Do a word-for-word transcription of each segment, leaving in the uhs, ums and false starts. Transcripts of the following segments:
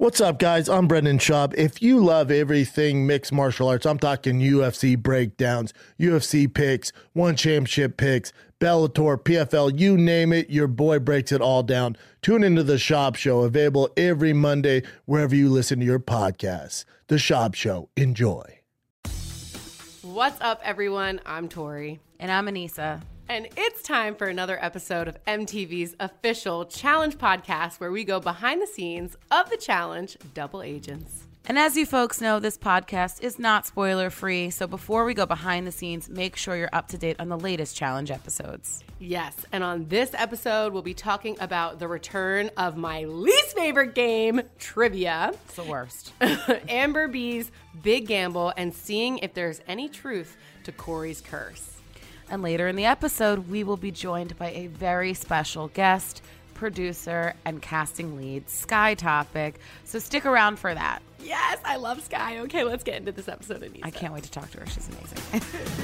What's up, guys? I'm Brendan Schaub. If you love everything mixed martial arts, I'm talking U F C breakdowns, U F C picks, one championship picks, Bellator, P F L, you name it, your boy breaks it all down. Tune into The Schaub Show, available every Monday wherever you listen to your podcasts. The Schaub Show. Enjoy. What's up, everyone? I'm Tori. And I'm Anissa. And it's time for another episode of M T V's official Challenge podcast, where we go behind the scenes of the Challenge Double Agents. And as you folks know, this podcast is not spoiler free. So before we go behind the scenes, make sure you're up to date on the latest Challenge episodes. Yes. And on this episode, we'll be talking about the return of my least favorite game, trivia. It's the worst. Amber B's big gamble and seeing if there's any truth to Corey's curse. And later in the episode, we will be joined by a very special guest, producer, and casting lead, Sky Topic. So stick around for that. Yes, I love Sky. Okay, let's get into this episode, Anissa. I can't wait to talk to her. She's amazing.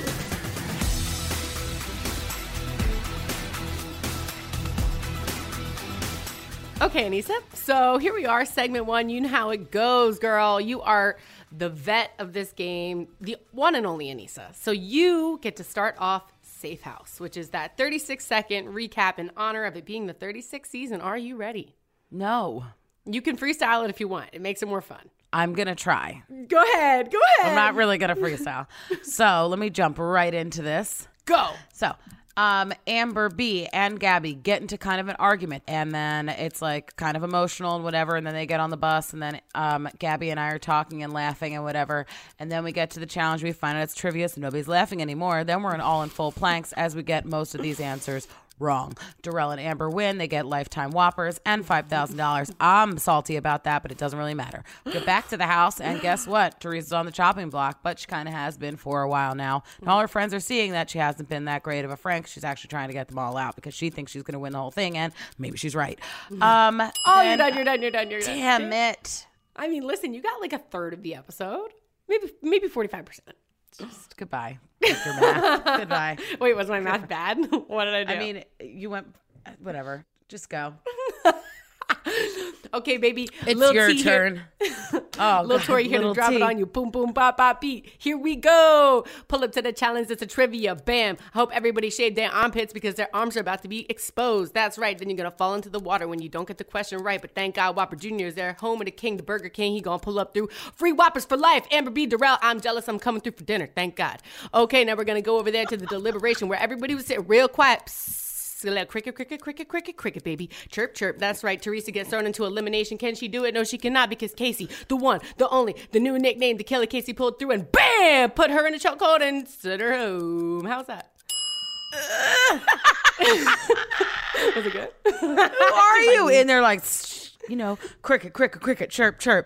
Okay, Anissa. So here we are, segment one. You know how it goes, girl. You are the vet of this game, the one and only Anissa. So you get to start off Safe House, which is that thirty-six second recap in honor of it being the thirty-sixth season. Are you ready? No. You can freestyle it if you want. It makes it more fun. I'm going to try. Go ahead. Go ahead. I'm not really going to freestyle. So let me jump right into this. Go. So um, Amber B and Gabby get into kind of an argument, and then it's like kind of emotional and whatever, and then they get on the bus, and then um, Gabby and I are talking and laughing and whatever, and then we get to the challenge. We find out it's trivia, so nobody's laughing anymore. Then we're in all in full planks as we get most of these answers wrong. Darrell and Amber win. They get lifetime Whoppers and five thousand dollars. I'm salty about that, but it doesn't really matter. We get back to the house, and guess what? Teresa's on the chopping block, but she kind of has been for a while now. And all her friends are seeing that she hasn't been that great of a friend. She's actually trying to get them all out because she thinks she's going to win the whole thing, and maybe she's right. Um, oh, then, you're done, you're done, you're done, you're done. Damn it. I mean, listen, you got like a third of the episode. Maybe, maybe forty-five percent. Just goodbye. Your math. Goodbye. Wait, was my math bad? What did I do? I mean, you went, whatever. Just go. Okay, baby. It's Lil your T turn. Oh, Little Tori here to drop T. it on you. Boom, boom, bop, bop, beat. Here we go. Pull up to the challenge. It's a trivia. Bam. I hope everybody shaved their armpits because their arms are about to be exposed. That's right. Then you're going to fall into the water when you don't get the question right. But thank God Whopper Junior is there. Home of the king, the Burger King. He going to pull up through. Free Whoppers for life. Amber B. Darrell. I'm jealous. I'm coming through for dinner. Thank God. Okay, now we're going to go over there to the deliberation where everybody was sitting real quiet. Psst. Cricket, cricket, cricket, cricket, cricket, baby. Chirp, chirp. That's right. Teresa gets thrown into elimination. Can she do it? No, she cannot, because Casey, the one, the only, the new nickname, the killer Casey, pulled through and bam, put her in a chokehold and sent her home. How's that? Was it good? Who are you? And they're like, you know, cricket, cricket, cricket, chirp, chirp.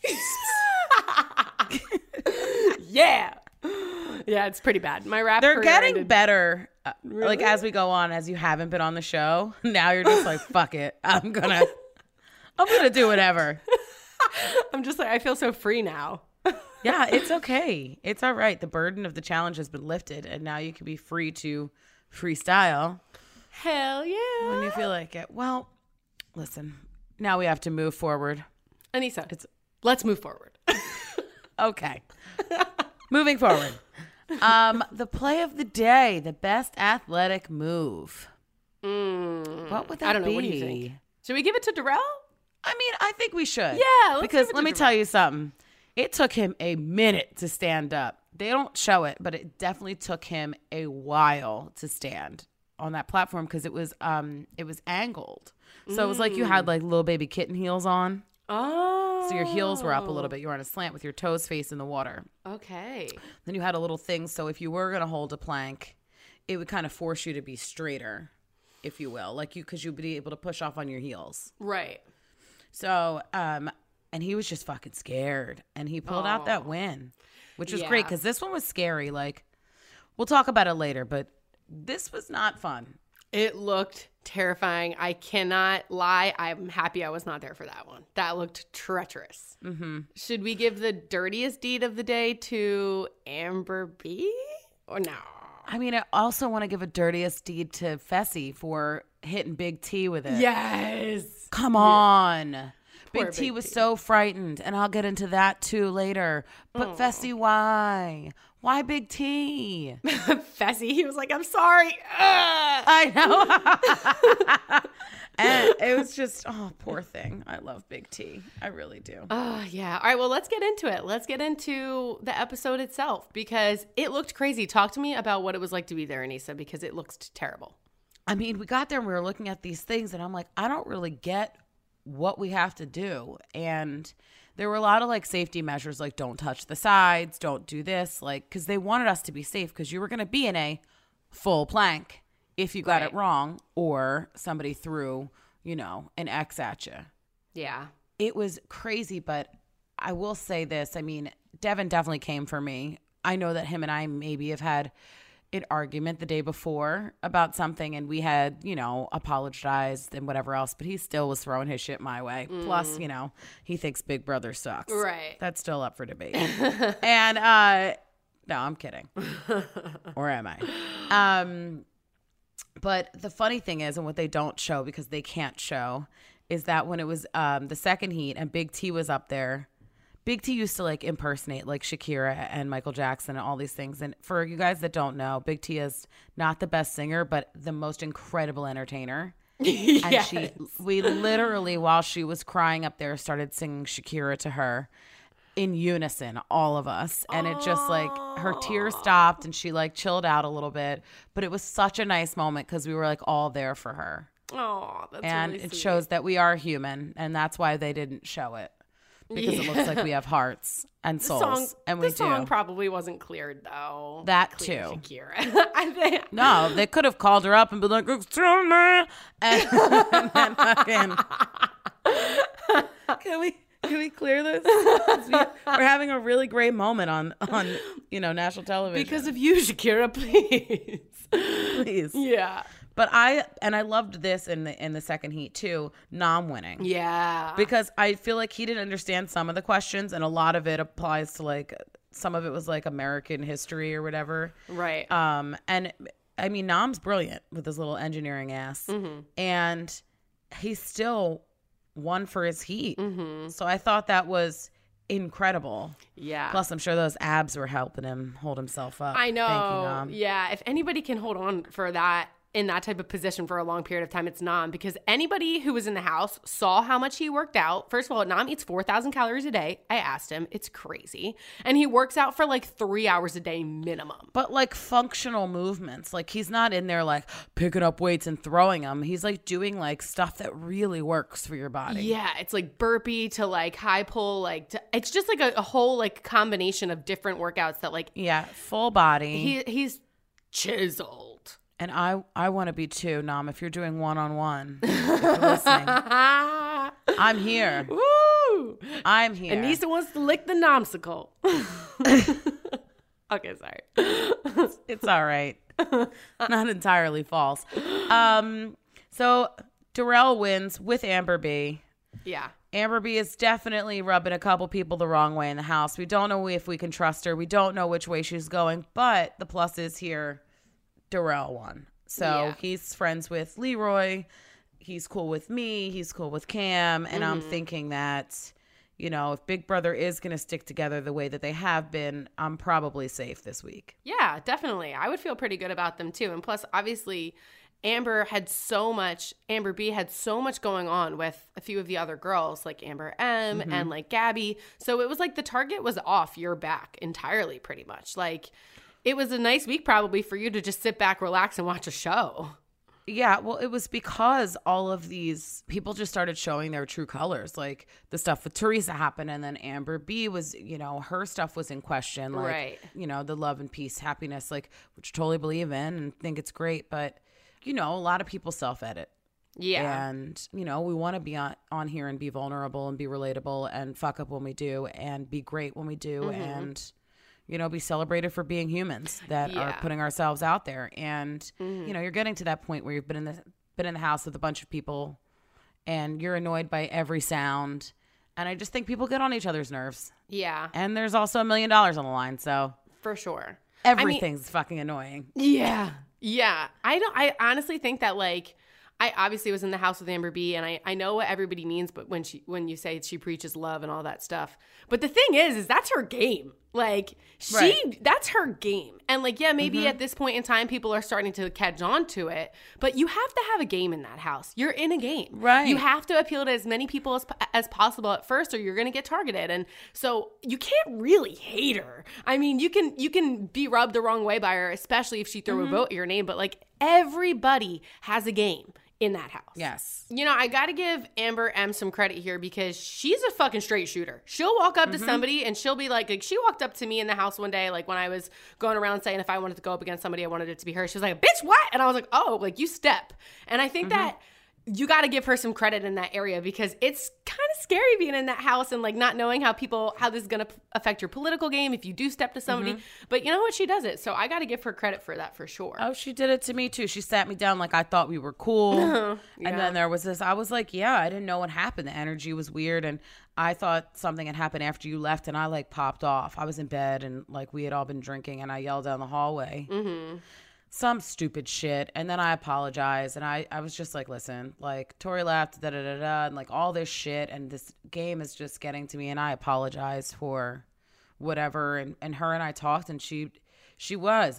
Yeah. Yeah, it's pretty bad. My rap They're career getting ended. better. Uh, Really? Like as we go on, as you haven't been on the show, now you're just like, fuck it. I'm gonna, I'm gonna do whatever. I'm just like, I feel so free now. Yeah, it's okay. It's all right. The burden of the challenge has been lifted, and now you can be free to freestyle Hell yeah. when you feel like it. Well, listen, now we have to move forward. Anissa, It's let's move forward. okay. Moving forward. Um, the play of the day, the best athletic move. Mm, What would that be? I don't know. What do you think? Should we give it to Darrell? I mean, I think we should. Yeah, let's because give it let to me Darrell. tell you something. It took him a minute to stand up. They don't show it, but it definitely took him a while to stand on that platform because it was um it was angled. So it was like you had like little baby kitten heels on. Oh. So your heels were up a little bit. You were on a slant with your toes facing the water. Okay. Then you had a little thing. So if you were going to hold a plank, it would kind of force you to be straighter, if you will. Like you, because you'd be able to push off on your heels. Right. So, um, and he was just fucking scared. And he pulled out that win, which was Yeah. great because this one was scary. Like, we'll talk about it later, but this was not fun. It looked terrifying. I cannot lie. I'm happy I was not there for that one. That looked treacherous. Mm-hmm. Should we give the dirtiest deed of the day to Amber B? Or no? I mean, I also want to give a dirtiest deed to Fessy for hitting Big T with it. Yes. Come on. Big Poor T Big was T. so frightened, and I'll get into that too later. But Fessy, why? Why Big T? Fessy, he was like, I'm sorry. Ugh. I know. And it was just, oh, poor thing. I love Big T. I really do. Oh, yeah. All right, well, let's get into it. Let's get into the episode itself because it looked crazy. Talk to me about what it was like to be there, Anissa, because it looked terrible. I mean, we got there and we were looking at these things, and I'm like, I don't really get what we have to do. And there were a lot of like safety measures, like don't touch the sides, don't do this, like, because they wanted us to be safe because you were going to be in a full plank if you got Right. it wrong or somebody threw, you know, an X at you. Yeah. It was crazy, but I will say this. I mean, Devin definitely came for me. I know that him and I maybe have had an argument the day before about something, and we had, you know, apologized and whatever else, but he still was throwing his shit my way. Mm. Plus, you know, he thinks Big Brother sucks. Right. That's still up for debate. And, uh, no, I'm kidding. Or am I? Um, but the funny thing is, and what they don't show because they can't show, is that when it was um, the second heat and Big T was up there, Big T used to like impersonate like Shakira and Michael Jackson and all these things. And for you guys that don't know, Big T is not the best singer, but the most incredible entertainer. Yes. And she, we literally, while she was crying up there, started singing Shakira to her in unison, all of us. And it just like, her tears stopped and she like chilled out a little bit. But it was such a nice moment because we were like all there for her. Oh, that's And really it sweet. shows that we are human. And that's why they didn't show it. Because it looks like we have hearts and The souls. song, and we the song do. probably wasn't cleared though. That Clear too. Shakira. I think. No, they could have called her up and been like, "Excuse me," and, and then fucking. Can we can we clear this? We, we're having a really great moment on on you know national television Because of you, Shakira, please. please. Yeah. But I and I loved this in the in the second heat too. Nom winning. Yeah. Because I feel like he didn't understand some of the questions, and a lot of it applies to like some of it was like American history or whatever. Right. Um, and I mean, Nom's brilliant with his little engineering ass, Mm-hmm. and he still won for his heat. Mm-hmm. So I thought that was incredible. Yeah. Plus, I'm sure those abs were helping him hold himself up. I know. Thank you, Nom. Yeah. If anybody can hold on for that in that type of position for a long period of time, it's Nam, because anybody who was in the house saw how much he worked out. First of all, Nam eats four thousand calories a day. I asked him. It's crazy. And he works out for like three hours a day minimum. But like functional movements, like he's not in there like picking up weights and throwing them. He's like doing like stuff that really works for your body. Yeah, it's like burpee to like high pull, like to, it's just like a, a whole like combination of different workouts that like Yeah, full body. he he's chiseled. And I, I want to be too, Nom. If you're doing one-on-one, if you're listening, I'm here. Woo! I'm here. Anissa wants to lick the nomsicle. Okay, sorry. It's all right. Not entirely false. Um, so Darrell wins with Amber B. Yeah. Amber B is definitely rubbing a couple people the wrong way in the house. We don't know if we can trust her. We don't know which way she's going. But the plus is here, Darrell won. So Yeah. he's friends with Leroy. He's cool with me. He's cool with Cam. And Mm-hmm. I'm thinking that, you know, if Big Brother is going to stick together the way that they have been, I'm probably safe this week. Yeah, definitely. I would feel pretty good about them too. And plus, obviously, Amber had so much, Amber B had so much going on with a few of the other girls, like Amber M Mm-hmm. and like Gabby. So it was like the target was off your back entirely, pretty much. Like, it was a nice week probably for you to just sit back, relax, and watch a show. Yeah, well, it was because all of these people just started showing their true colors. Like the stuff with Teresa happened, and then Amber B was, you know, her stuff was in question. Like, Right. you know, the love and peace, happiness, like, which I totally believe in and think it's great. But, you know, a lot of people self-edit. Yeah. And, you know, we want to be on, on here and be vulnerable and be relatable and fuck up when we do and be great when we do Mm-hmm. and, you know, be celebrated for being humans that are Yeah. putting ourselves out there. And, Mm-hmm. you know, you're getting to that point where you've been in the been in the house with a bunch of people and you're annoyed by every sound. And I just think people get on each other's nerves. Yeah, And there's also a million dollars on the line. So for sure. I mean, everything's fucking annoying. Yeah. Yeah. I don't I honestly think that like I obviously was in the house with Amber B, and I, I know what everybody means, but when she when you say she preaches love and all that stuff. But the thing is, is that's her game. Like, she, right. that's her game. And like, yeah, maybe mm-hmm. at this point in time, people are starting to catch on to it, but you have to have a game in that house. You're in a game. Right. You have to appeal to as many people as, as possible at first, or you're going to get targeted. And so you can't really hate her. I mean, you can, you can be rubbed the wrong way by her, especially if she threw mm-hmm. a vote in your name, but like everybody has a game in that house. Yes. You know, I got to give Amber M some credit here because she's a fucking straight shooter. She'll walk up mm-hmm. to somebody and she'll be like, like, she walked up to me in the house one day, like when I was going around saying if I wanted to go up against somebody, I wanted it to be her. She was like, bitch, what? And I was like, oh, like you step. And I think mm-hmm. that you got to give her some credit in that area because it's kind of scary being in that house and like not knowing how people, how this is going to affect your political game if you do step to somebody. Mm-hmm. But you know what? She does it. So I got to give her credit for that for sure. Oh, she did it to me too. She sat me down like I thought we were cool. yeah. And then there was this, I was like, yeah, I didn't know what happened. The energy was weird. And I thought something had happened after you left and I like popped off. I was in bed and like we had all been drinking and I yelled down the hallway. Mm-hmm. Some stupid shit. And then I apologized. And I, I was just like, listen, like Tori left, da da da da, and like all this shit. And this game is just getting to me. And I apologize for whatever. And, and her and I talked and she, she was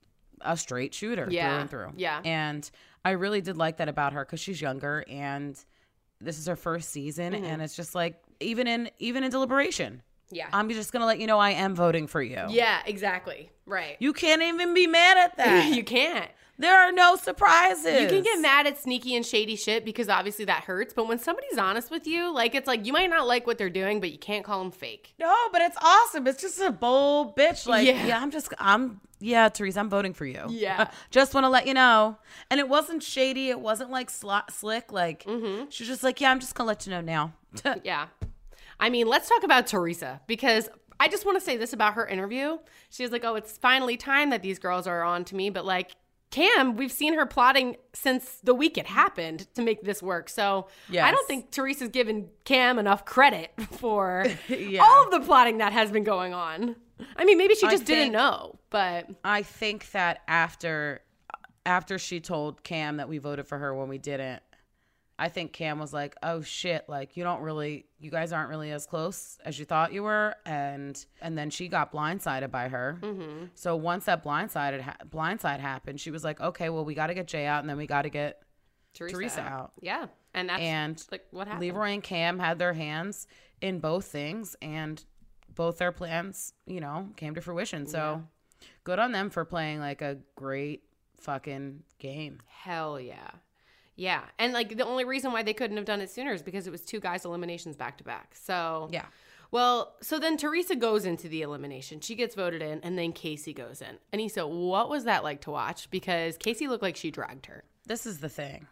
a straight shooter yeah. through and through. Yeah. And I really did like that about her because she's younger and this is her first season. Mm-hmm. And it's just like, even in, even in deliberation. Yeah. I'm just going to let you know I am voting for you. Yeah, exactly. Right. You can't even be mad at that. You can't. There are no surprises. You can get mad at sneaky and shady shit because obviously that hurts. But when somebody's honest with you, like it's like you might not like what they're doing, but you can't call them fake. No, but it's awesome. It's just a bold bitch. Like, yeah, yeah I'm just, I'm, yeah, Teresa, I'm voting for you. Yeah. Just want to let you know. And it wasn't shady. It wasn't like sl- slick. Like, mm-hmm. she was just like, yeah, I'm just going to let you know now. Yeah. I mean, let's talk about Teresa because I just want to say this about her interview. She was like, oh, it's finally time that these girls are on to me. But like Cam, we've seen her plotting since the week it happened to make this work. So yes. I don't think Teresa's given Cam enough credit for yeah. all of the plotting that has been going on. I mean, maybe she just think, didn't know, but I think that after after she told Cam that we voted for her when we didn't, I think Cam was like, oh shit, like you don't really, you guys aren't really as close as you thought you were. And and then she got blindsided by her. Mm-hmm. So once that blindsided ha- blindside happened, she was like, okay, well, we got to get Jay out and then we got to get Teresa, Teresa out. out. Yeah. And that's and like what happened. Leroy and Cam had their hands in both things and both their plans, you know, came to fruition. So yeah. good on them for playing like a great fucking game. Hell yeah. Yeah. And like the only reason why they couldn't have done it sooner is because it was two guys' eliminations back to back. So, yeah. Well, so then Teresa goes into the elimination. She gets voted in and then Casey goes in. And he said, what was that like to watch? Because Casey looked like she dragged her. This is the thing.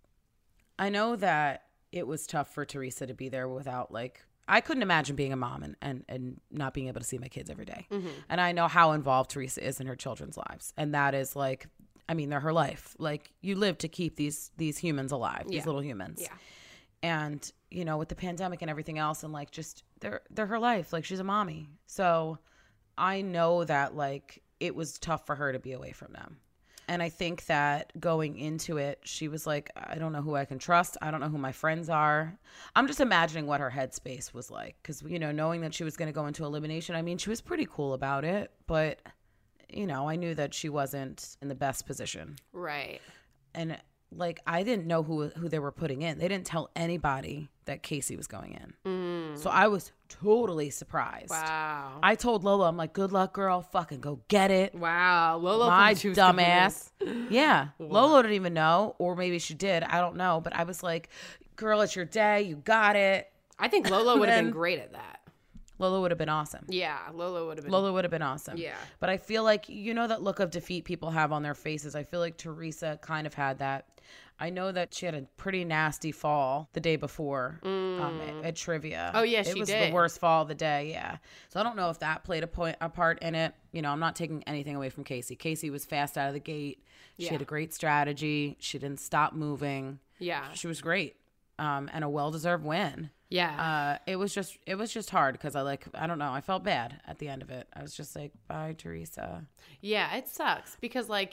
I know that it was tough for Teresa to be there without like, I couldn't imagine being a mom and, and, and not being able to see my kids every day. Mm-hmm. And I know how involved Teresa is in her children's lives. And that is like, I mean, they're her life. Like, you live to keep these these humans alive, these yeah. little humans. Yeah. And, you know, with the pandemic and everything else, and like, just they're they're her life. Like, she's a mommy. So I know that like it was tough for her to be away from them. And I think that going into it, she was like, I don't know who I can trust. I don't know who my friends are. I'm just imagining what her headspace was like. Because, you know, knowing that she was going to go into elimination, I mean, she was pretty cool about it. But, you know, I knew that she wasn't in the best position. Right. And, like, I didn't know who who they were putting in. They didn't tell anybody that Casey was going in. Mm. So I was totally surprised. Wow. I told Lola, I'm like, good luck, girl. Fucking go get it. Wow. Lola, my dumbass. Yeah. Lola didn't even know, or maybe she did. I don't know. But I was like, girl, it's your day. You got it. I think Lola would have been great at that. Lola would have been awesome. Yeah, Lola would have been. Lola would have been awesome. Yeah. But I feel like, you know, that look of defeat people have on their faces. I feel like Teresa kind of had that. I know that she had a pretty nasty fall the day before mm. um, at, at trivia. Oh, yeah, it she did. It was the worst fall of the day, yeah. So I don't know if that played a, point, a part in it. You know, I'm not taking anything away from Casey. Casey was fast out of the gate. She yeah. had a great strategy. She didn't stop moving. Yeah. She was great. Um, and a well-deserved win. Yeah. Uh, it was just it was just hard because I like, I don't know. I felt bad at the end of it. I was just like, bye, Teresa. Yeah, it sucks because like,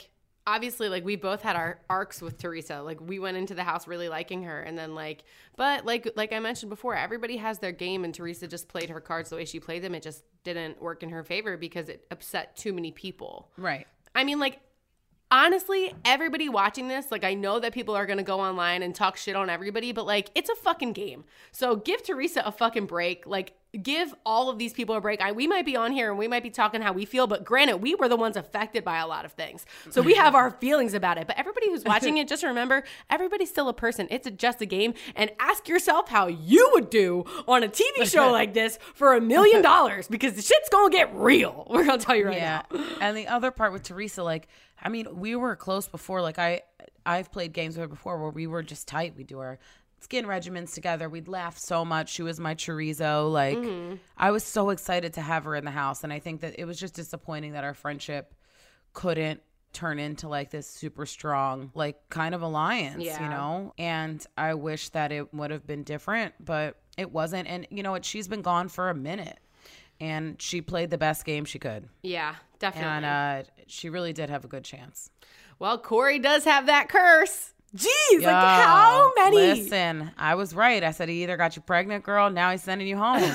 obviously, like, we both had our arcs with Teresa. Like, we went into the house really liking her, and then, like, but like like I mentioned before, everybody has their game, and Teresa just played her cards the way she played them. It just didn't work in her favor because it upset too many people. Right. I mean, like, honestly, everybody watching this, like, I know that people are going to go online and talk shit on everybody, but, like, it's a fucking game. So give Teresa a fucking break. Like, give all of these people a break. I, we might be on here and we might be talking how we feel, but granted, we were the ones affected by a lot of things. So we have our feelings about it. But everybody who's watching it, just remember, everybody's still a person. It's a, just a game. And ask yourself how you would do on a T V show like this for a million dollars, because the shit's going to get real. We're going to tell you right yeah. now. And the other part with Teresa, like, I mean, we were close before. Like, I, I've played games with her before where we were just tight. We do our skin regimens together. We'd laugh so much. She was my chorizo. Like, mm-hmm. I was so excited to have her in the house. And I think that it was just disappointing that our friendship couldn't turn into like this super strong, like, kind of alliance, yeah. you know? And I wish that it would have been different, but it wasn't. And you know what? She's been gone for a minute. And she played the best game she could. Yeah, definitely. And uh, she really did have a good chance. Well, Corey does have that curse. Jeez, Yo, like how many? Listen, I was right. I said he either got you pregnant, girl. Now he's sending you home.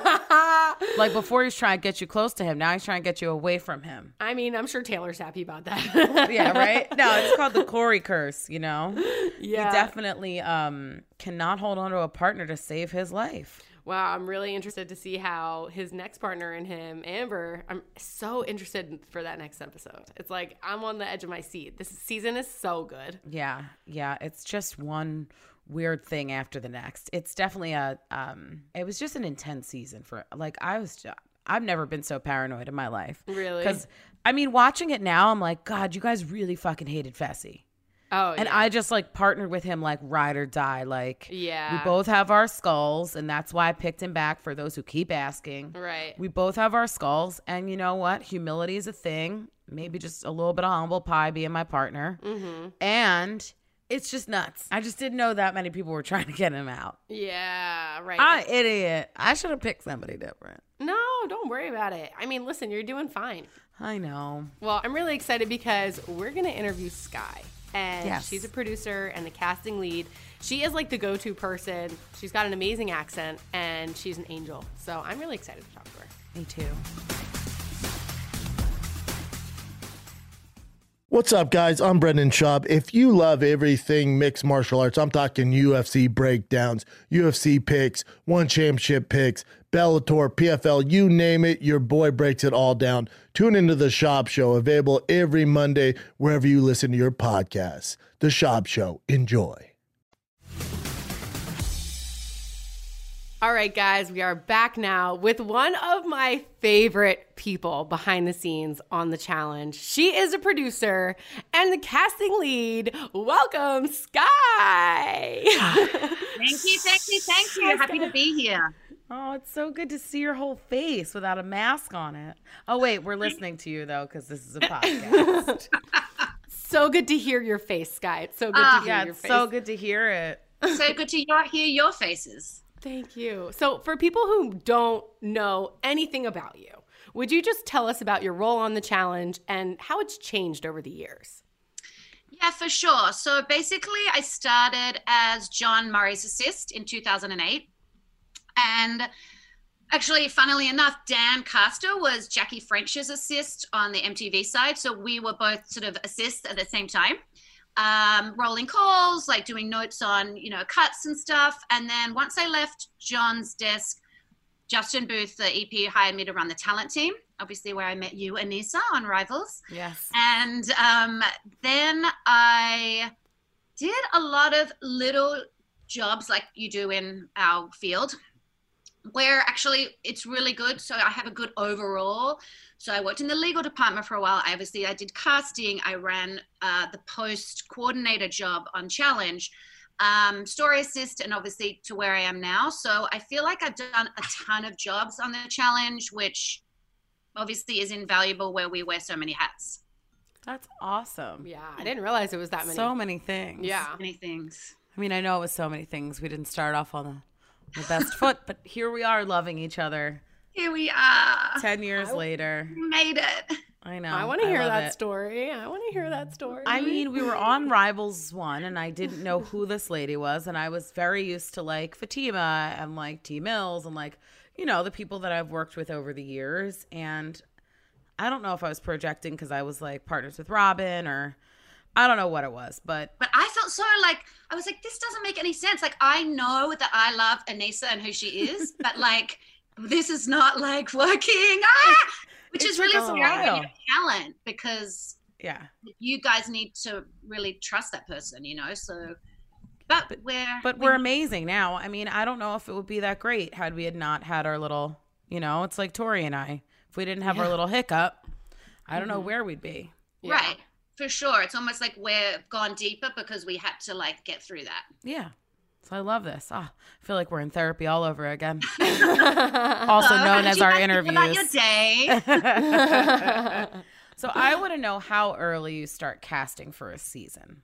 Like, before he was trying to get you close to him. Now he's trying to get you away from him. I mean, I'm sure Taylor's happy about that. Yeah, right? No, it's called the Corey curse, you know? Yeah. He definitely um, cannot hold on to a partner to save his life. Wow, I'm really interested to see how his next partner and him, Amber, I'm so interested for that next episode. It's like I'm on the edge of my seat. This season is so good. Yeah, yeah. It's just one weird thing after the next. It's definitely a, um, it was just an intense season for, like, I was just, I've never been so paranoid in my life. Really? Because, I mean, watching it now, I'm like, God, you guys really fucking hated Fessy. Oh, and yeah. I just like partnered with him like ride or die. Like, yeah, we both have our skulls, and that's why I picked him back for those who keep asking. Right. We both have our skulls, and you know what? Humility is a thing. Maybe just a little bit of humble pie being my partner. Mm-hmm. And it's just nuts. I just didn't know that many people were trying to get him out. Yeah, right. I'm an idiot. I should have picked somebody different. No, don't worry about it. I mean, listen, you're doing fine. I know. Well, I'm really excited because we're going to interview Sky. And yes. She's a producer and the casting lead. She is like the go-to person. She's got an amazing accent, and she's an angel. So I'm really excited to talk to her. Me too. What's up, guys? I'm Brendan Schaub. If you love everything mixed martial arts, I'm talking U F C breakdowns, U F C picks, one championship picks, Bellator, P F L, you name it, your boy breaks it all down. Tune into The Schaub Show, available every Monday wherever you listen to your podcasts. The Schaub Show. Enjoy. All right, guys, we are back now with one of my favorite people behind the scenes on the challenge. She is a producer and the casting lead. Welcome, Sky. Thank you, thank you, thank you. Happy to be here. Oh, it's so good to see your whole face without a mask on it. Oh, wait, we're listening to you, though, because this is a podcast. So good to hear your face, Sky. It's so good uh, to hear yeah, your it's face. so good to hear it. So good to hear your faces. Thank you. So for people who don't know anything about you, would you just tell us about your role on the challenge and how it's changed over the years? Yeah, for sure. So basically, I started as John Murray's assist in two thousand eight. And actually, funnily enough, Dan Caster was Jackie French's assist on the M T V side. So we were both sort of assists at the same time. Um, rolling calls, like doing notes on, you know, cuts and stuff. And then once I left John's desk, Justin Booth, the E P, hired me to run the talent team, obviously where I met you, Anissa, on Rivals. Yes. And um, then I did a lot of little jobs like you do in our field, where actually it's really good. So I have a good overall. So I worked in the legal department for a while. I obviously, I did casting. I ran uh, the post coordinator job on Challenge, um, story assist, and obviously to where I am now. So I feel like I've done a ton of jobs on the Challenge, which obviously is invaluable where we wear so many hats. That's awesome. Yeah, I didn't realize it was that many. So many things. Yeah. Many things. I mean, I know it was so many things. We didn't start off on the, the best foot, but here we are loving each other. Here we are. Ten years later. We made it. I know. I want to hear love that it. story. I want to hear that story. I mean, we were on Rivals one, and I didn't know who this lady was, and I was very used to like Fatima and like T Mills and like, you know, the people that I've worked with over the years. And I don't know if I was projecting because I was like partners with Robin or I don't know what it was, but But I felt so like, I was like, this doesn't make any sense. Like, I know that I love Anissa and who she is, but like, this is not like working. Ah! Which It is took really us a scary when while. you have talent, because yeah. you guys need to really trust that person, you know? So, but, But- we're, But we're amazing now. I mean, I don't know if it would be that great had we had not had our little, you know, it's like Tori and I. If we didn't have our little hiccup, I don't know where we'd be. Yeah. right. For sure. It's almost like we've gone deeper because we had to like get through that. Yeah. So I love this. Oh, I feel like we're in therapy all over again. Also So, how known did as you our guys feel interviews. about your day? So I want to know how early you start casting for a season.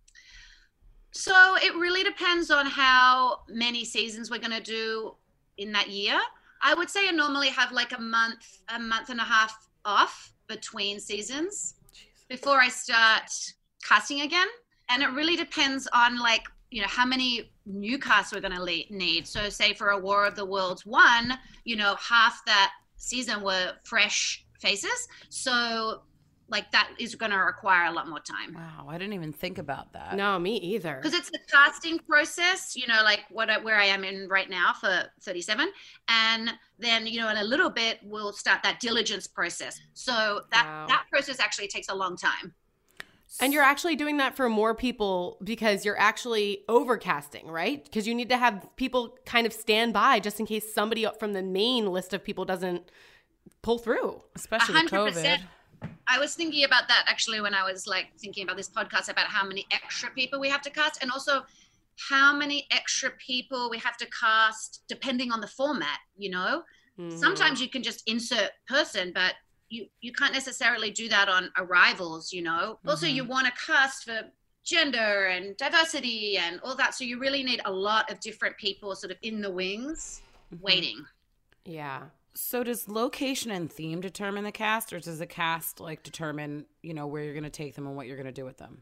So it really depends on how many seasons we're going to do in that year. I would say I normally have like a month, a month and a half off between seasons before I start casting again. And it really depends on like, you know, how many new casts we're going to le- need. So say for a War of the Worlds one, you know, half that season were fresh faces. So like that is going to require a lot more time. Wow, I didn't even think about that. No, me either. Because it's the casting process, you know, like what I, where I am in right now for thirty-seven, and then you know in a little bit we'll start that diligence process. So that Wow. that process actually takes a long time. And you're actually doing that for more people because you're actually overcasting, right? Because you need to have people kind of stand by just in case somebody from the main list of people doesn't pull through. Especially with one hundred COVID. percent. I was thinking about that actually when I was like thinking about this podcast about how many extra people we have to cast, and also how many extra people we have to cast depending on the format, you know? Mhm. Sometimes you can just insert person, but you you can't necessarily do that on arrivals, you know. Also, you want to cast for gender and diversity and all that, so you really need a lot of different people sort of in the wings waiting. Yeah. So does location and theme determine the cast, or does the cast like determine, you know, where you're going to take them and what you're going to do with them?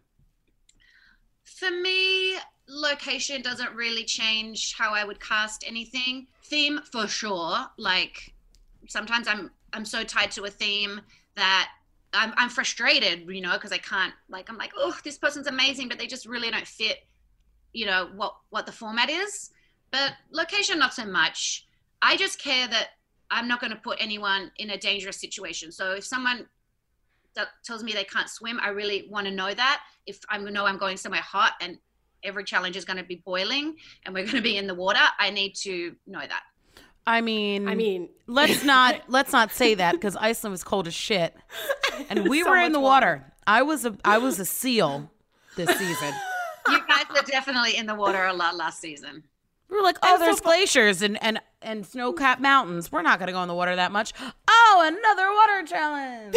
For me, location doesn't really change how I would cast anything. Theme for sure. Like sometimes I'm I'm so tied to a theme that I'm I'm frustrated, you know, because I can't like I'm like, oh, this person's amazing, but they just really don't fit, you know, what what the format is. But location, not so much. I just care that I'm not going to put anyone in a dangerous situation. So if someone that tells me they can't swim, I really want to know that. If I know I'm going somewhere hot and every challenge is going to be boiling and we're going to be in the water, I need to know that. I mean, I mean, let's not let's not say that because Iceland was cold as shit, and we So were in much the water. I was a I was a seal this season. You guys were definitely in the water a lot last season. We were like, oh, there's glaciers and, and, and snow-capped mountains. We're not going to go in the water that much. Oh, another water challenge.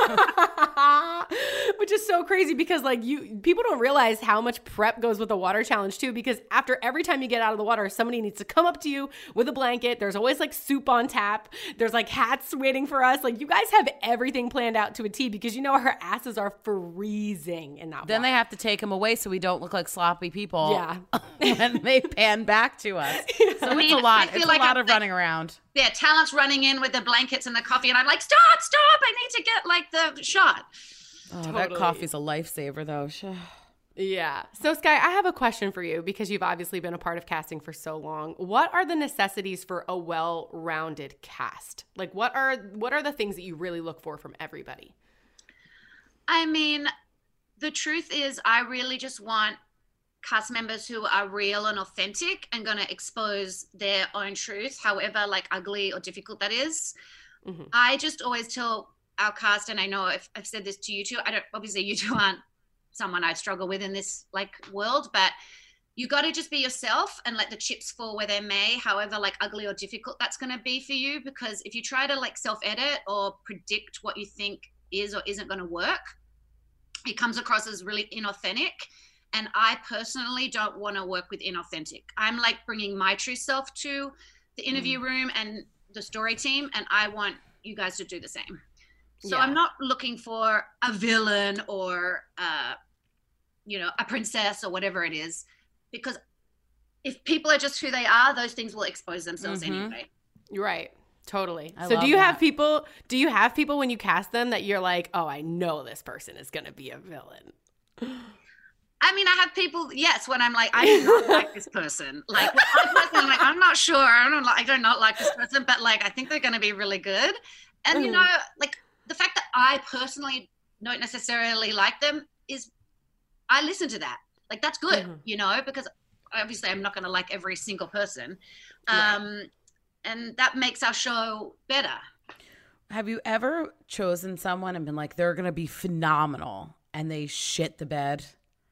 which is so crazy because like you people don't realize how much prep goes with a water challenge too, because after every time you get out of the water, somebody needs to come up to you with a blanket. There's always like soup on tap. There's like hats waiting for us. Like you guys have everything planned out to a T because you know our asses are freezing in that Then water. they have to take them away so we don't look like sloppy people. Yeah. when they pan back to us. So it's a mean, I lot. feel It's like a lot I'm of like- running around. Yeah, talent's running in with the blankets and the coffee, and I'm like, stop, stop! I need to get like the shot. Oh, that Totally. coffee's a lifesaver, though. Sh- Yeah. So, Sky, I have a question for you because you've obviously been a part of casting for so long. What are the necessities for a well-rounded cast? Like, what are what are the things that you really look for from everybody? I mean, the truth is, I really just want cast members who are real and authentic and going to expose their own truth, however like ugly or difficult that is. Mhm. I just always tell our cast, and I know if I've said this to you too, I don't, obviously you two aren't someone I struggle with in this like world, but you got to just be yourself and let the chips fall where they may, however like ugly or difficult that's going to be for you. Because if you try to like self-edit or predict what you think is or isn't going to work, it comes across as really inauthentic. And I personally don't want to work with inauthentic. I'm like bringing my true self to the interview room and the story team, and I want you guys to do the same. So Yeah. I'm not looking for a villain or, uh, you know, a princess or whatever it is, because if people are just who they are, those things will expose themselves Mhm. anyway. Right. Totally. I so love do you have that. people, do you have people when you cast them that you're like, oh, I know this person is going to be a villain? I mean, I have people, yes, when I'm like, I do not like this person. Like, I'm personally like, I'm not sure. I don't like, I do not like this person, but like, I think they're going to be really good. And, you Mhm. know, like the fact that I personally don't necessarily like them is, I listen to that. Like, that's good, Mhm. you know, because obviously I'm not going to like every single person. Right. Um, and that makes our show better. Have you ever chosen someone and been like, they're going to be phenomenal, and they shit the bed?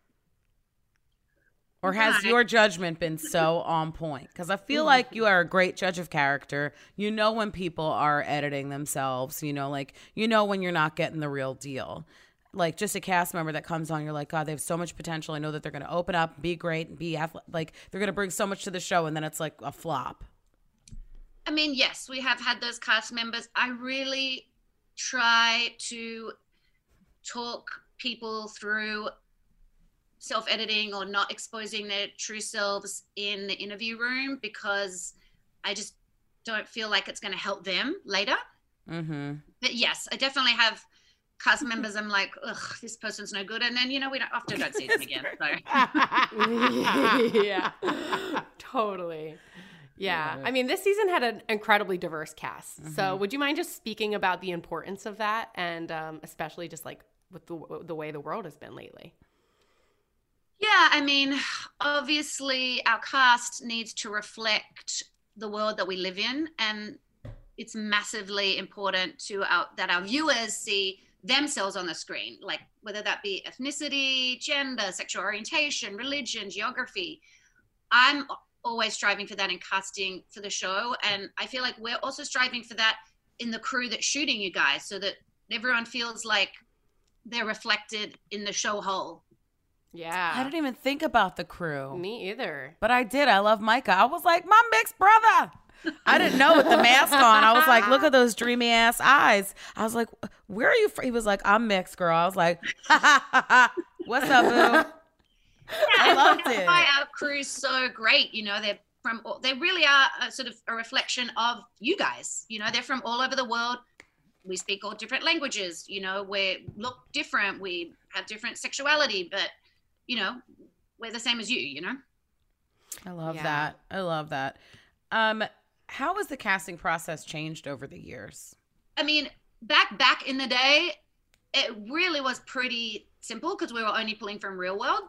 Or has Right. your judgment been so on point? Because I feel like you are a great judge of character. You know when people are editing themselves. You know, like, you know when you're not getting the real deal. Like, just a cast member that comes on, you're like, God, they have so much potential. I know that they're going to open up, be great, and be athle- like, they're going to bring so much to the show, and then it's like a flop. I mean, yes, we have had those cast members. I really try to talk people through self-editing or not exposing their true selves in the interview room, because I just don't feel like it's going to help them later. Mm-hmm. But yes, I definitely have cast members I'm like, ugh, this person's no good. And then, you know, we don't, often don't see them again. So. Yeah. Totally. Yeah. I mean, this season had an incredibly diverse cast. Mm-hmm. So would you mind just speaking about the importance of that, and um, especially just like with the, the way the world has been lately? Yeah, I mean, obviously our cast needs to reflect the world that we live in, and it's massively important to our that our viewers see themselves on the screen, like whether that be ethnicity, gender, sexual orientation, religion, geography. I'm always striving for that in casting for the show, and I feel like we're also striving for that in the crew that's shooting you guys, so that everyone feels like they're reflected in the show whole. Yeah. I didn't even think about the crew. Me either. But I did. I love Micah. I was like, my mixed brother. I didn't know with the mask on. I was like, look at those dreamy ass eyes. I was like, where are you from? He was like, I'm mixed, girl. I was like, ha ha ha ha. What's up, boo? I loved That's it. why our crew's so great. You know, they're from, they really are a sort of a reflection of you guys. You know, they're from all over the world. We speak all different languages. You know, we look different. We have different sexuality, but, you know, we're the same as you, you know? I love Yeah. that. I love that. Um, how has the casting process changed over the years? I mean, back back in the day, it really was pretty simple because we were only pulling from Real World.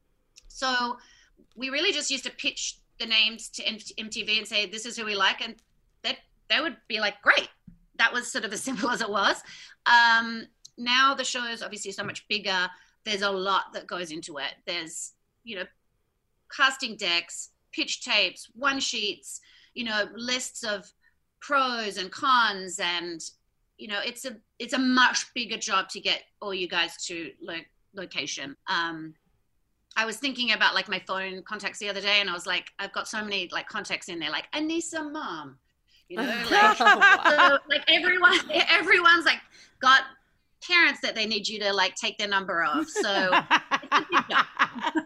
So we really just used to pitch the names to M T V and say, this is who we like. And that they would be like, great. That was sort of as simple as it was. Um, now the show is obviously so much bigger. There's a lot that goes into it. There's, you know, casting decks, pitch tapes, one sheets, you know, lists of pros and cons, and you know, it's a it's a much bigger job to get all you guys to lo- location. Um, I was thinking about like my phone contacts the other day, and I was like, I've got so many like contacts in there, like Anissa mom, you know, like, so, like everyone, everyone's like got parents that they need you to like take their number of. So it's a big job.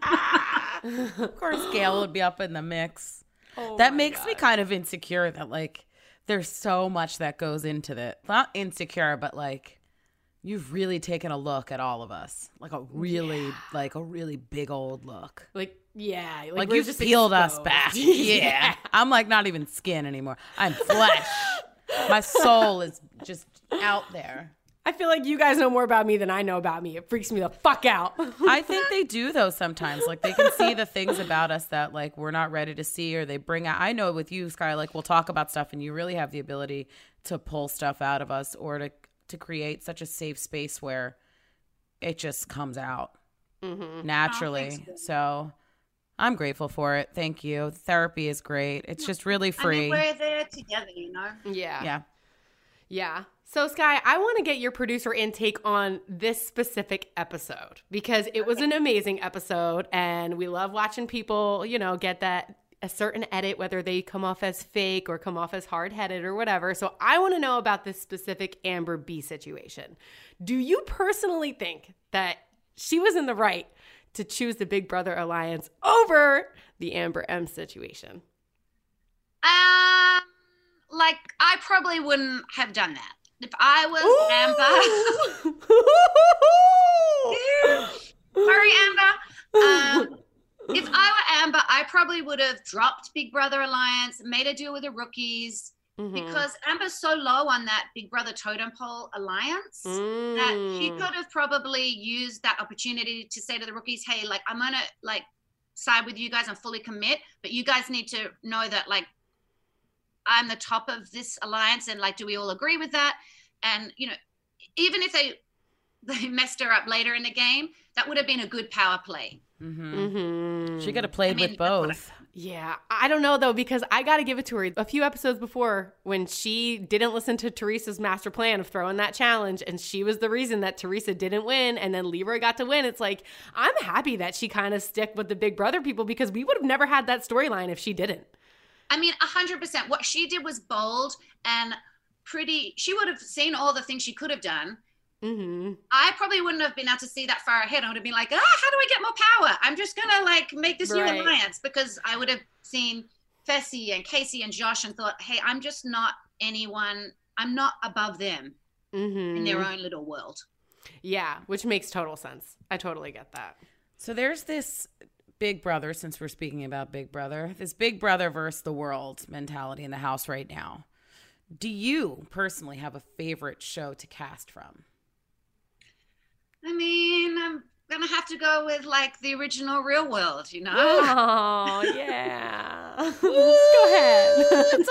Of course, Gail would be up in the mix. Oh that my makes me God. kind of insecure that like there's so much that goes into that. Not insecure, but like you've really taken a look at all of us, like a really, like a really big old look. Like, yeah. Like, Like we're you've just peeled us exposed. back. Yeah. I'm like not even skin anymore. I'm flesh. My soul is just out there. I feel like you guys know more about me than I know about me. It freaks me the fuck out. I think they do though sometimes. Like they can see the things about us that like we're not ready to see, or they bring out. I know with you, Sky, like we'll talk about stuff and you really have the ability to pull stuff out of us, or to to create such a safe space where it just comes out Mm-hmm. naturally. Oh, thanks, so I'm grateful for it. Thank you. Therapy is great. It's just really I free. mean, we're there together, you know. Yeah. yeah. Yeah. So, Sky, I want to get your producer intake on this specific episode because it was an amazing episode, and we love watching people, you know, get that a certain edit, whether they come off as fake or come off as hard-headed or whatever. So I want to know about this specific Amber B situation. Do you personally think that she was in the right to choose the Big Brother alliance over the Amber M situation? Um, like I probably wouldn't have done that if I was Amber. Sorry, Amber. Um, if I were Amber, I probably would have dropped Big Brother alliance, made a deal with the rookies, mm-hmm. because Amber's so low on that Big Brother totem pole alliance mm. that she could have probably used that opportunity to say to the rookies, hey, like, I'm gonna like side with you guys and fully commit, but you guys need to know that like I'm the top of this alliance, and like, do we all agree with that? And you know, even if they they messed her up later in the game, that would have been a good power play. Mm-hmm. Mm-hmm. She could have played I mean, with both. Yeah, I don't know though, because I got to give it to her. A few episodes before, when she didn't listen to Teresa's master plan of throwing that challenge, and she was the reason that Teresa didn't win, and then Leroy got to win. It's like, I'm happy that she kind of stick with the Big Brother people, because we would have never had that storyline if she didn't. I mean, one hundred percent. What she did was bold and pretty. She would have seen all the things she could have done. Mm-hmm. I probably wouldn't have been able to see that far ahead. I would have been like, ah, how do I get more power? I'm just going to like make this right. new alliance, because I would have seen Fessy and Casey and Josh and thought, hey, I'm just not anyone. I'm not above them mm-hmm. in their own little world. Yeah, which makes total sense. I totally get that. So there's this Big Brother, since we're speaking about Big Brother, this Big Brother versus the world mentality in the house right now. Do you personally have a favorite show to cast from? I mean, I'm going to have to go with like the original Real World, you know? Oh, yeah. Go ahead. It's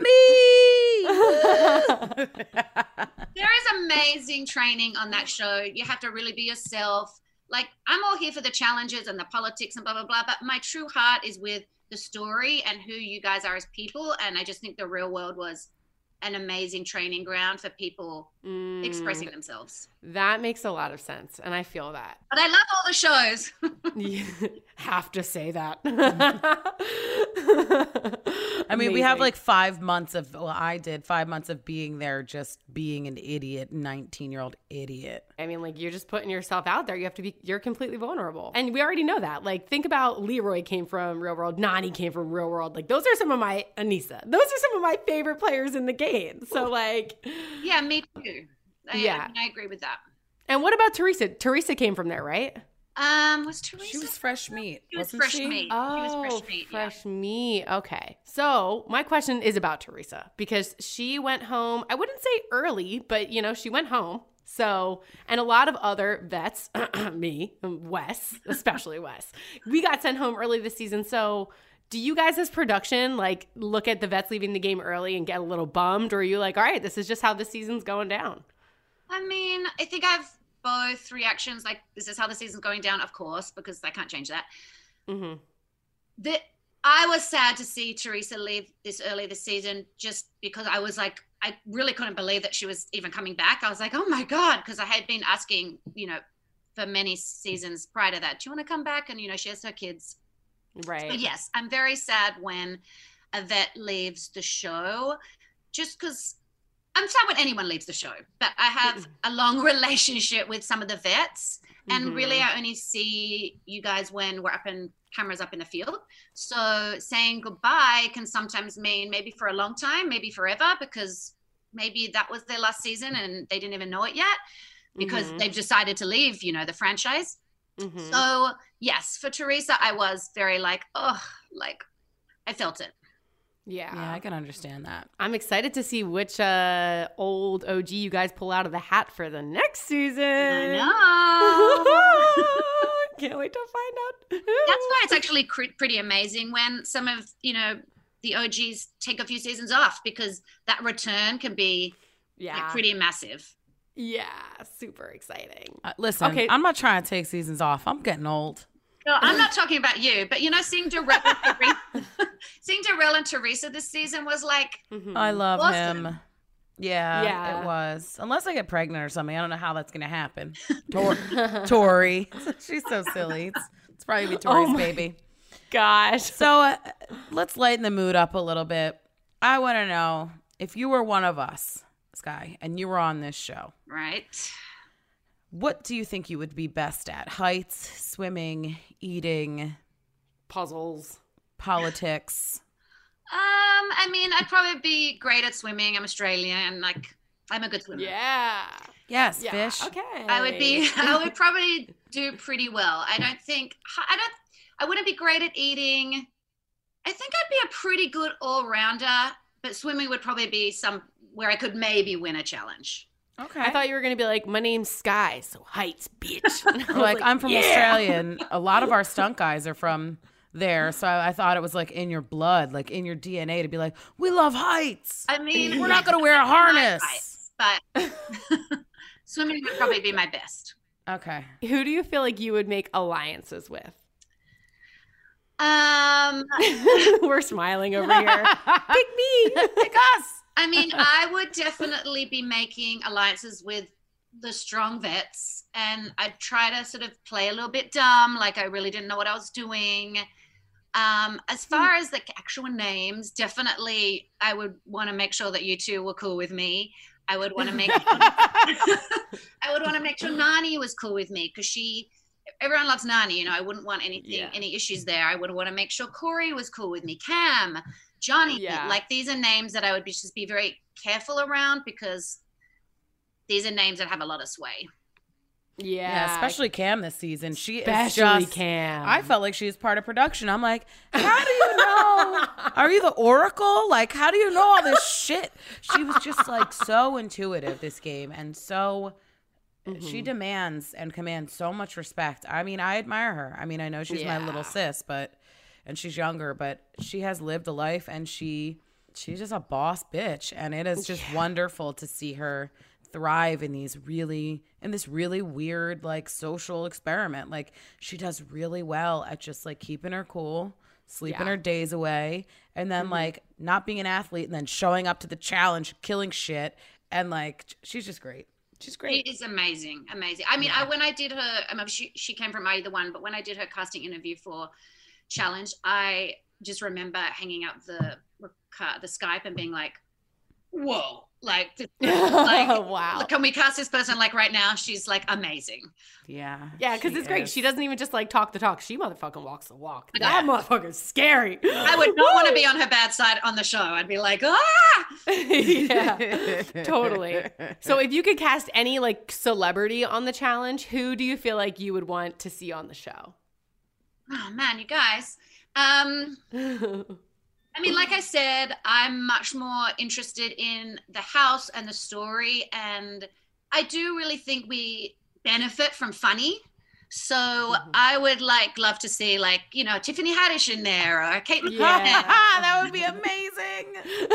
all about me. There is amazing training on that show. You have to really be yourself. Like, I'm all here for the challenges and the politics and blah, blah, blah. But my true heart is with the story and who you guys are as people. And I just think the Real World was an amazing training ground for people mm, expressing themselves. That makes a lot of sense, and I feel that. But I love all the shows. You have to say that. I mean, we have like five months of, well, I did five months of being there, just being an idiot, nineteen-year-old idiot. I mean, like, you're just putting yourself out there. You have to be, you're completely vulnerable. And we already know that. Like, think about Leroy came from Real World. Nani came from Real World. Like, those are some of my, Anissa, those are some of my favorite players in the game. So, like. Yeah, me too. I, yeah. I, mean, I agree with that. And what about Teresa? Teresa came from there, right? Um, was Teresa? She was fresh meat. She was wasn't fresh she? meat. Oh, she was fresh meat. Fresh yeah. meat. Okay. So my question is about Teresa, because she went home, I wouldn't say early, but, you know, she went home. So, and a lot of other vets, me, Wes, especially Wes, we got sent home early this season. So do you guys as production, like, look at the vets leaving the game early and get a little bummed? Or are you like, all right, this is just how the season's going down? I mean, I think I've both reactions. Like, this is how the season's going down, of course, because I can't change that. Mm-hmm. The, I was sad to see Teresa leave this early this season, just because I was like, I really couldn't believe that she was even coming back. I was like, oh my God, because I had been asking, you know, for many seasons prior to that, do you want to come back? And, you know, she has her kids. Right. But yes, I'm very sad when a vet leaves the show, just because I'm sad when anyone leaves the show, but I have a long relationship with some of the vets, and mm-hmm. really I only see you guys when we're up in cameras up in the field. So saying goodbye can sometimes mean maybe for a long time, maybe forever, because maybe that was their last season and they didn't even know it yet, because mm-hmm. they've decided to leave, you know, the franchise. Mm-hmm. So yes, for Teresa, I was very like, oh, like I felt it. Yeah. Yeah, I can understand that. I'm excited to see which uh, old O G you guys pull out of the hat for the next season. I know. Can't wait to find out. That's why it's actually cr- pretty amazing when some of, you know, the O Gs take a few seasons off, because that return can be yeah. like, pretty massive. Yeah, super exciting. Uh, listen, okay. I'm not trying to take seasons off. I'm getting old. No, I'm not talking about you, but you know, seeing Darrell and Teresa, seeing Darrell and Teresa this season was like, mm-hmm. I love awesome. him. Yeah, yeah, it was. Unless I get pregnant or something, I don't know how that's going to happen. Tor- Tori, she's so silly. It's, it's probably be Tori's oh baby. gosh. So uh, let's lighten the mood up a little bit. I want to know if you were one of us, Sky, and you were on this show. Right. What do you think you would be best at? Heights, swimming, eating, Puzzles. politics? Um, I mean, I'd probably be great at swimming. I'm Australian. Like, I'm a good swimmer. Yeah. Yes, Yeah. fish. Okay. I would be. I would probably do pretty well. I don't think. I don't. I wouldn't be great at eating. I think I'd be a pretty good all-rounder. But swimming would probably be some where I could maybe win a challenge. Okay. I thought you were going to be like, my name's Sky, so heights, bitch. I was like, I'm from yeah. Australia, and a lot of our stunt guys are from there. So I, I thought it was like in your blood, like in your D N A to be like, we love heights. I mean, We're not going to wear a harness. Heights, but swimming would probably be my best. Okay. Who do you feel like you would make alliances with? Um, We're smiling over here. Pick me. Pick us. I mean, I would definitely be making alliances with the strong vets, and I'd try to sort of play a little bit dumb, like I really didn't know what I was doing. Um, as far as the actual names, definitely I would want to make sure that you two were cool with me. I would want to make I would want to make sure Nani was cool with me, because she everyone loves Nani, you know. I wouldn't want anything Yeah. any issues there. I would want to make sure Corey was cool with me, Cam, Johnny. Yeah. Like, these are names that I would be just be very careful around, because these are names that have a lot of sway. Yeah. Yeah, especially Cam this season. She Especially is just Cam. I felt like she was part of production. I'm like, how do you know? Are you the Oracle? Like, how do you know all this shit? She was just like so intuitive this game, and so Mm-hmm. she demands and commands so much respect. I mean, I admire her. I mean, I know she's my Yeah. little sis, but and she's younger, but she has lived a life, and she she's just a boss bitch, and it is just wonderful to see her thrive in these really in this really weird like social experiment. Like, she does really well at just like keeping her cool, sleeping Yeah. her days away, and then like not being an athlete, and then showing up to the challenge, killing shit, and like she's just great. She's great. It is amazing, amazing. I mean, I, when I did her, I mean, she she came from either one, but when I did her casting interview for Challenge, I just remember hanging up the the Skype and being like, "Whoa!" Like, this- like, Wow. Can we cast this person like right now? She's like amazing. Yeah. Yeah, because she it's great. is. She doesn't even just like talk the talk. She motherfucking walks the walk. Yeah. That motherfucker's scary. I would not want to be on her bad side on the show. I'd be like, ah. Yeah, totally. So if you could cast any like celebrity on the challenge, who do you feel like you would want to see on the show? Oh man, you guys. Um, I mean, like I said, I'm much more interested in the house and the story, and I do really think we benefit from funny. So Mm-hmm. I would like love to see, like, you know, Tiffany Haddish in there, or Kate McKinnon. Yeah. That would be amazing.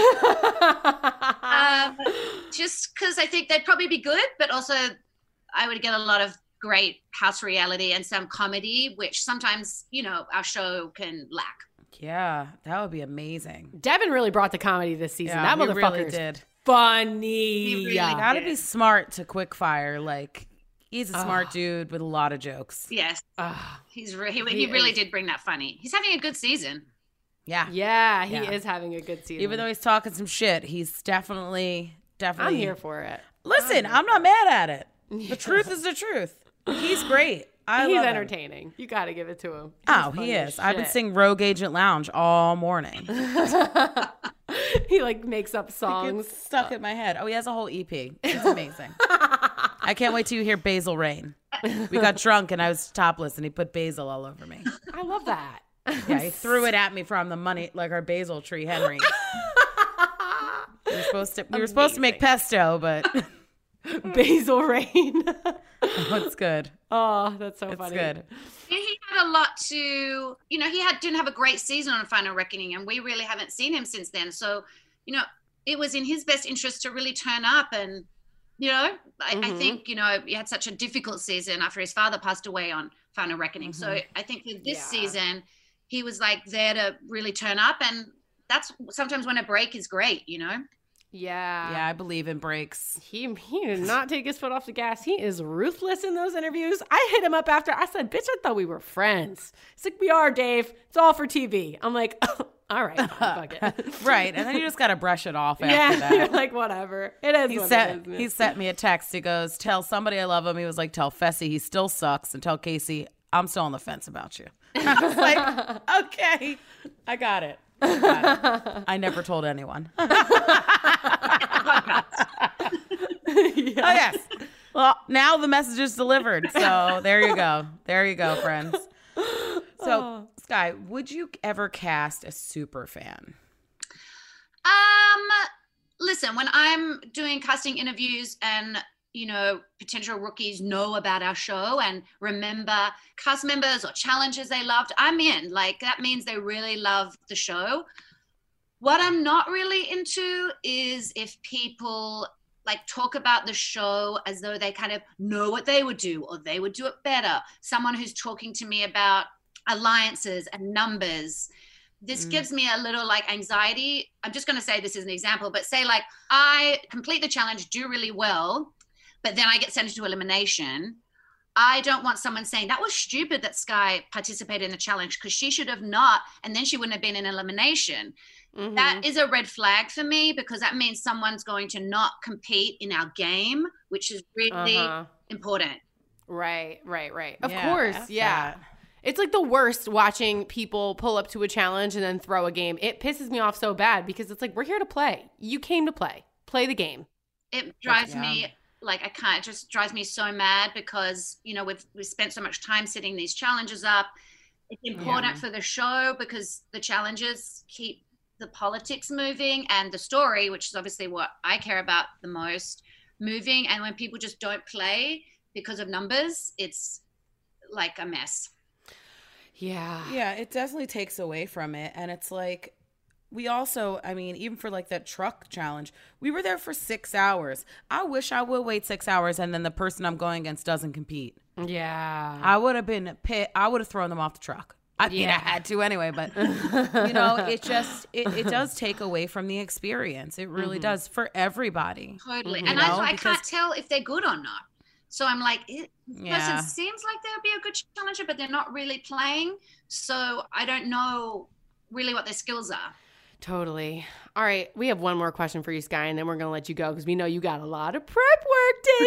Um, just because I think they'd probably be good, but also I would get a lot of great house reality and some comedy, which sometimes, you know, our show can lack. Yeah, that would be amazing. Devin really brought the comedy this season. Yeah, that he motherfucker really is did. funny. He really You Yeah. gotta did. be smart to quick fire. Like, he's a smart Oh. dude with a lot of jokes. Yes, Ah, he's re- he, He he really is. did bring that funny. He's having a good season. Yeah. yeah, he Yeah. is having a good season. Even though he's talking some shit, he's definitely, definitely. I'm here for it. Listen, I'm not mad at it. The truth is the truth. He's great. I He's love him. entertaining. You got to give it to him. He's Oh, funny he as is. I've been shit. singing Rogue Agent Lounge all morning. He like makes up It's songs. stuck in my head. Oh, he has a whole E P. It's amazing. I can't wait till you hear Basil Rain. We got drunk and I was topless and he put basil all over me. I love that. Yeah, he threw it at me from the money, like our basil tree, Henry. We were supposed to, we were supposed to make pesto, but Basil Rain. oh, it's good. Oh, that's so It's funny. good. He he had a lot to, you know, he had didn't have a great season on Final Reckoning, and we really haven't seen him since then. So, you know, it was in his best interest to really turn up. And, you know, I, I Mhm. think, you know, he had such a difficult season after his father passed away on Final Reckoning. So I think for this Yeah. season, he was like there to really turn up. And that's sometimes when a break is great, you know? Yeah. Yeah, I believe in breaks. He he did not take his foot off the gas. He is ruthless in those interviews. I hit him up after. I said, bitch, I thought we were friends. He's like, we are, Dave. It's all for T V. I'm like, oh, all right, fine, fuck it. Right. And then you just got to brush it off after Yeah, that. you're like, whatever. It is He what sent, it is. Man. he sent me a text. He goes, tell somebody I love him. He was like, tell Fessy he still sucks, and tell Casey I'm still on the fence about you. I was like, okay, I got it. I got it. I never told anyone. Yeah. Oh, yes. Well, now the message is delivered. So there you go. There you go, friends. So, Sky, would you ever cast a super fan? Um, listen, when I'm doing casting interviews and, you know, potential rookies know about our show and remember cast members or challenges they loved, I'm in. Like, that means they really love the show. What I'm not really into is if people like talk about the show as though they kind of know what they would do or they would do it better. Someone who's talking to me about alliances and numbers. This mm. gives me a little like anxiety. I'm just going to say this as an example, but say like I complete the challenge, do really well, but then I get sent into elimination. I don't want someone saying that was stupid that Sky participated in the challenge because she should have not, and then she wouldn't have been in elimination. Mm-hmm. That is a red flag for me because that means someone's going to not compete in our game, which is really uh-huh. important. Right, right, right. Of yeah, course, yeah. That. It's like the worst watching people pull up to a challenge and then throw a game. It pisses me off so bad because it's like, we're here to play. You came to play. Play the game. It drives yeah. me, like, I can't, it just drives me so mad because, you know, we've, we've spent so much time setting these challenges up. It's important yeah. for the show because the challenges keep the politics moving and the story, which is obviously what I care about the most, moving. And when people just don't play because of numbers, it's like a mess. Yeah. Yeah, it definitely takes away from it. And it's like, we also, I mean, even for like that truck challenge, we were there for six hours. I wish I would wait six hours and then the person I'm going against doesn't compete. Yeah. I would have been pit. I would have thrown them off the truck. I mean, yeah. I had to anyway, but, you know, it just, it, it does take away from the experience. It really mm-hmm. does for everybody. Totally. Mm-hmm. And I, I can't tell if they're good or not. So I'm like, this yeah. person seems like they'll be a good challenger, but they're not really playing. So I don't know really what their skills are. Totally. All right. We have one more question for you, Sky, and then we're going to let you go because we know you got a lot of prep work to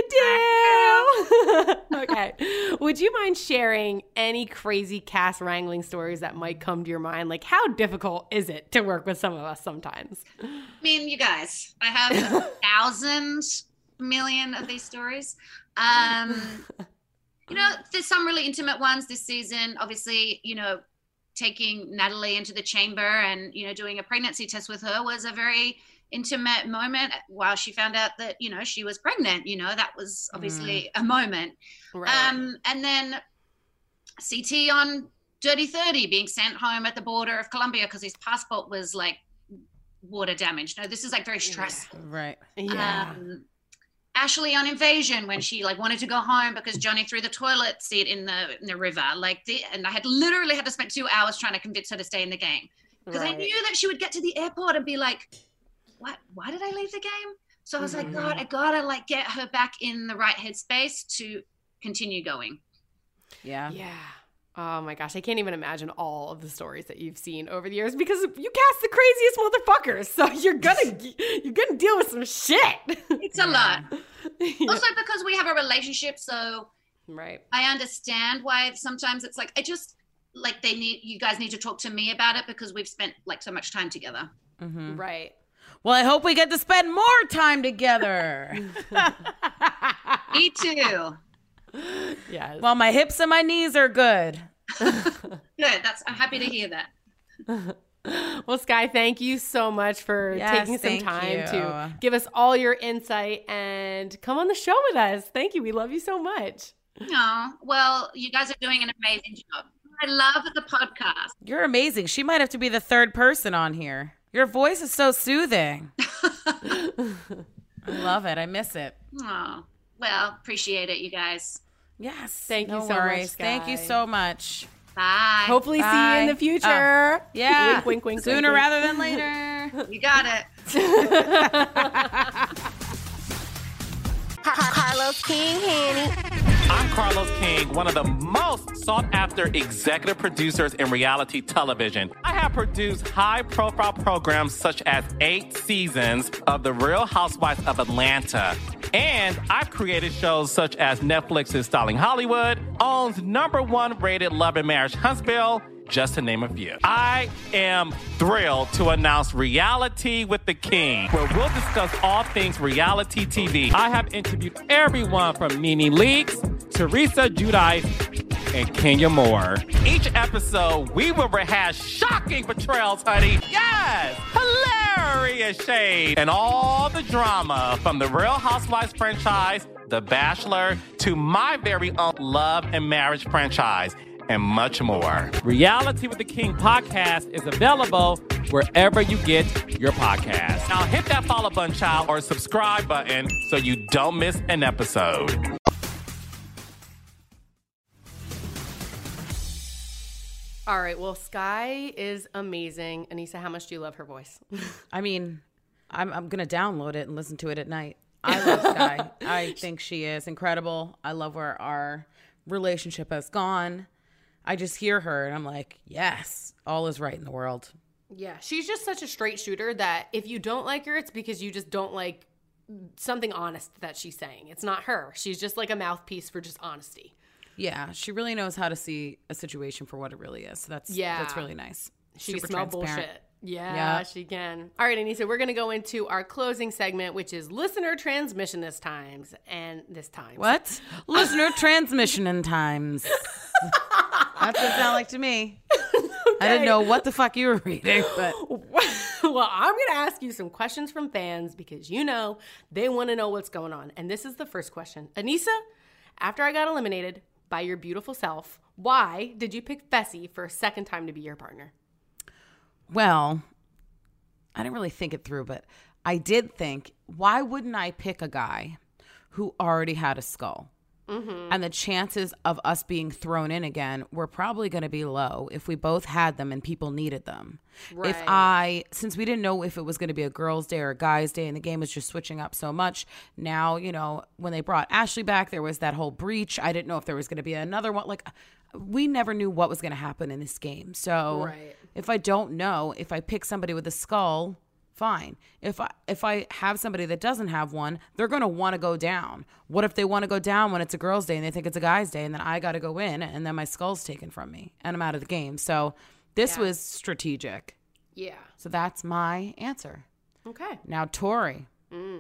do. Okay. Would you mind sharing any crazy cast wrangling stories that might come to your mind? Like, how difficult is it to work with some of us sometimes? I mean, you guys, I have a thousand million of these stories. Um, you know, there's some really intimate ones this season. Obviously, you know, taking Natalie into the chamber and, you know, doing a pregnancy test with her was a very intimate moment while she found out that, you know, she was pregnant. You know, that was obviously mm. a moment. Right. Um, and then C T on Dirty thirty being sent home at the border of Colombia because his passport was like water damaged. No, this is like very stressful. Yeah. Right. Yeah. Um, Ashley on Invasion when she like wanted to go home because Johnny threw the toilet seat in the in the river, like the, and I had literally had to spend two hours trying to convince her to stay in the game because right. I knew that she would get to the airport and be like, "What? Why did I leave the game?" So I was mm-hmm. like, "God, I gotta like get her back in the right headspace to continue going." Yeah. Yeah. Oh my gosh, I can't even imagine all of the stories that you've seen over the years because you cast the craziest motherfuckers. So you're gonna you're gonna deal with some shit. It's a lot. Yeah. Also because we have a relationship, so right. I understand why sometimes it's like I just like they need you guys need to talk to me about it because we've spent like so much time together. Mm-hmm. Right. Well, I hope we get to spend more time together. Me too. Yes. Well, my hips and my knees are good. Good. That's. I'm happy to hear that. Well, Sky, thank you so much for yes, taking some time you. to give us all your insight and come on the show with us. Thank you. We love you so much. Oh, well, you guys are doing an amazing job. I love the podcast. You're amazing. She might have to be the third person on here. Your voice is so soothing. I love it. I miss it. Oh, well, appreciate it, you guys. Yes. Thank no you so worries. much, Sky. Thank you so much. Bye. Hopefully see you in the future. Oh, yeah. Wink, wink, wink. Sooner wink, rather than later. You got it. Carlos King, Hanny. I'm Carlos King, one of the most sought-after executive producers in reality television. I have produced high-profile programs such as eight seasons of The Real Housewives of Atlanta. And I've created shows such as Netflix's Styling Hollywood, OWN's number one rated Love and Marriage Huntsville, just to name a few. I am thrilled to announce Reality with the King, where we'll discuss all things reality T V. I have interviewed everyone from Nene Leakes, Teresa Giudice, and Kenya Moore. Each episode, we will rehash shocking betrayals, honey. Yes! Hilarious shade and all the drama from the Real Housewives franchise, The Bachelor, to my very own Love and Marriage franchise, and much more. Reality with the King podcast is available wherever you get your podcast. Now hit that follow button, child, or subscribe button so you don't miss an episode. All right. Well, Sky is amazing. Anissa, how much do you love her voice? I mean, I'm I'm gonna download it and listen to it at night. I love Sky. I think she is incredible. I love where our relationship has gone. I just hear her and I'm like, yes, all is right in the world. Yeah, she's just such a straight shooter that if you don't like her, it's because you just don't like something honest that she's saying. It's not her. She's just like a mouthpiece for just honesty. Yeah, she really knows how to see a situation for what it really is. So that's yeah. that's really nice. She Super can smell transparent. bullshit. Yeah, yeah, she can. All right, Anissa, we're going to go into our closing segment, which is listener transmission this times and this time. What? Listener transmission in times. That's what it sounded like to me. Okay. I didn't know what the fuck you were reading, but well, I'm going to ask you some questions from fans because you know they want to know what's going on. And this is the first question. Anissa, after I got eliminated by your beautiful self, why did you pick Fessy for a second time to be your partner? Well, I didn't really think it through, but I did think, why wouldn't I pick a guy who already had a skull? Mm-hmm. And the chances of us being thrown in again were probably going to be low if we both had them and people needed them. Right. If I, since we didn't know if it was going to be a girl's day or a guy's day and the game was just switching up so much, now, you know, when they brought Ashley back, there was that whole breach. I didn't know if there was going to be another one. Like, we never knew what was going to happen in this game. So right. if I don't know, if I pick somebody with a skull, fine. If I if I have somebody that doesn't have one, they're going to want to go down. What if they want to go down when it's a girl's day and they think it's a guy's day and then I got to go in and then my skull's taken from me and I'm out of the game. So this yeah. was strategic. Yeah. So that's my answer. Okay. Now, Tori. Mm.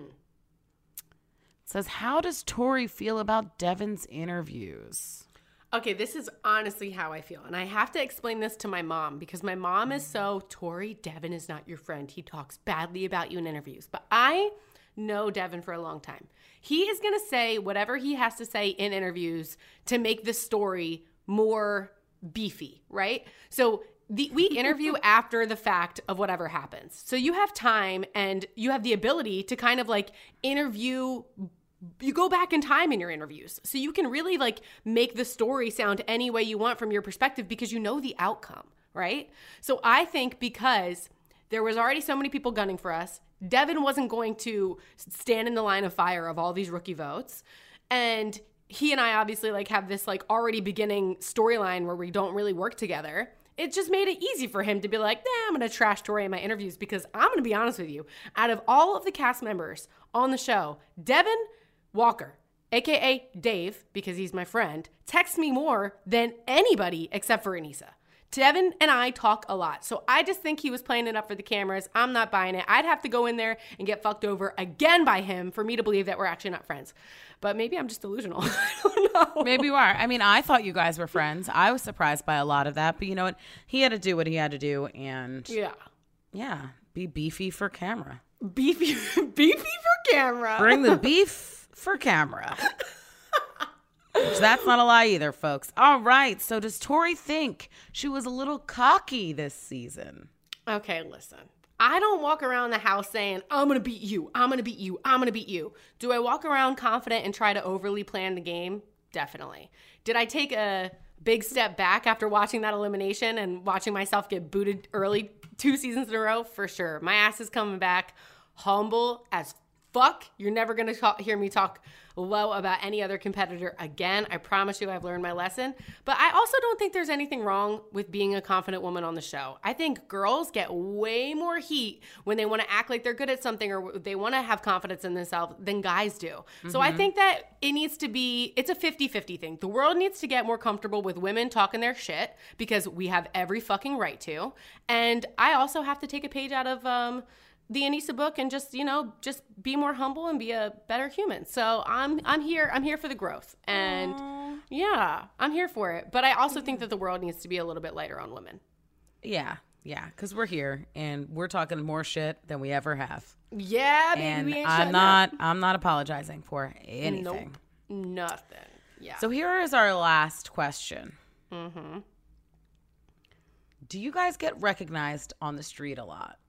Says, how does Tori feel about Devin's interviews? Okay, this is honestly how I feel. And I have to explain this to my mom because my mom is so, Tori, Devin is not your friend. He talks badly about you in interviews. But I know Devin for a long time. He is going to say whatever he has to say in interviews to make the story more beefy, right? So the, we interview after the fact of whatever happens. So you have time and you have the ability to kind of like interview. You go back in time in your interviews. So you can really like make the story sound any way you want from your perspective because you know the outcome, right? So I think because there was already so many people gunning for us, Devin wasn't going to stand in the line of fire of all these rookie votes. And he and I obviously like have this like already beginning storyline where we don't really work together. It just made it easy for him to be like, nah, I'm going to trash Tori in my interviews because I'm going to be honest with you. Out of all of the cast members on the show, Devin Walker, a k a. Dave, because he's my friend, texts me more than anybody except for Anissa. Devin and I talk a lot. So I just think he was playing it up for the cameras. I'm not buying it. I'd have to go in there and get fucked over again by him for me to believe that we're actually not friends. But maybe I'm just delusional. I don't know. Maybe you are. I mean, I thought you guys were friends. I was surprised by a lot of that. But you know what? He had to do what he had to do. And yeah, yeah, be beefy for camera. Beefy, beefy for camera. Bring the beef for camera. Which that's not a lie either, folks. All right. So does Tori think she was a little cocky this season? Okay, listen. I don't walk around the house saying, I'm going to beat you. I'm going to beat you. I'm going to beat you. Do I walk around confident and try to overly plan the game? Definitely. Did I take a, big step back after watching that elimination and watching myself get booted early two seasons in a row, for sure. My ass is coming back humble as fuck. You're never going to hear me talk low about any other competitor again. I promise you I've learned my lesson. But I also don't think there's anything wrong with being a confident woman on the show. I think girls get way more heat when they want to act like they're good at something or they want to have confidence in themselves than guys do. Mm-hmm. So I think that it needs to be, it's a fifty-fifty thing. The world needs to get more comfortable with women talking their shit because we have every fucking right to. And I also have to take a page out of um, the Aneesa book and just, you know, just be more humble and be a better human. So I'm I'm here. I'm here for the growth. And Aww. yeah, I'm here for it. But I also think that the world needs to be a little bit lighter on women. Yeah, yeah, because we're here and we're talking more shit than we ever have. Yeah, baby, and we ain't I'm shutting not up. I'm not apologizing for anything. Nope, nothing. Yeah. So here is our last question. Mm-hmm. Do you guys get recognized on the street a lot?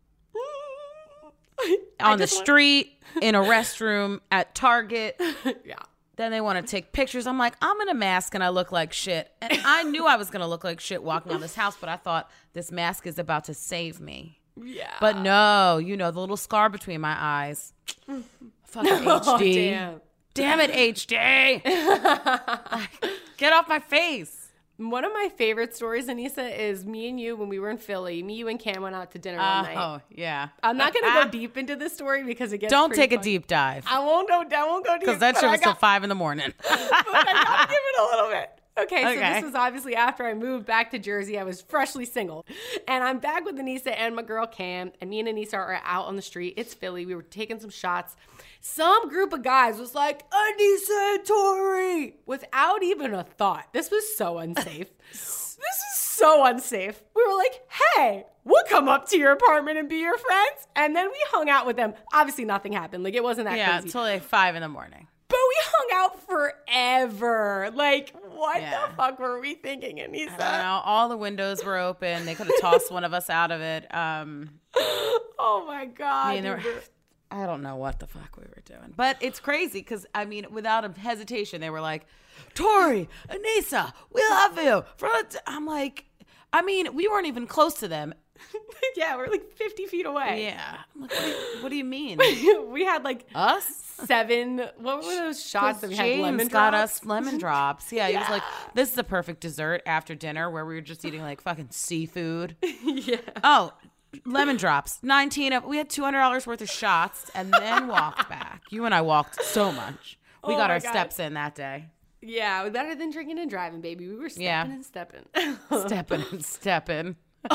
I on the street, want... in a restroom, at Target. Yeah. Then they want to take pictures. I'm like, I'm in a mask and I look like shit. And I knew I was going to look like shit walking around this house, but I thought this mask is about to save me. Yeah. But no, you know, the little scar between my eyes. Fucking H D. Oh, damn. Damn it, H D. Like, get off my face. One of my favorite stories, Aneesa, is me and you when we were in Philly. Me, you, and Cam went out to dinner one uh, night. Oh, yeah. I'm not going to go deep into this story because it gets Don't take fun. a deep dive. I won't go. I won't go deep because that shit was till five in the morning. But I gotta give it a little bit. Okay, so Okay. this was obviously after I moved back to Jersey. I was freshly single. And I'm back with Aneesa and my girl Cam. And me and Aneesa are out on the street. It's Philly. We were taking some shots. Some group of guys was like, Aneesa and Tori, without even a thought. This was so unsafe. This is so unsafe. We were like, hey, we'll come up to your apartment and be your friends. And then we hung out with them. Obviously, nothing happened. Like, it wasn't that yeah, crazy. until like five in the morning. But we hung out forever. Like, what Yeah. the fuck were we thinking, Aneesa? I don't know. All the windows were open. They could have tossed one of us out of it. Um, Oh, my God. I mean, there were, I don't know what the fuck we were doing. But it's crazy because, I mean, without a hesitation, they were like, Tori, Aneesa, we love you. I'm like, I mean, we weren't even close to them. Yeah, we're like fifty feet away. Yeah. I'm like, what do you, what do you mean? We had like Us? seven, what were those shots that we had? James Lemon got drops? us lemon drops. Yeah, he was Yeah. like, this is the perfect dessert after dinner where we were just eating like fucking seafood. Yeah. Oh, lemon drops. nineteen of, we had two hundred dollars worth of shots and then walked back. You and I walked so much. We Oh got my our God. steps in that day. Yeah, it was better than drinking and driving, baby. We were stepping Yeah. and stepping. Stepping and stepping.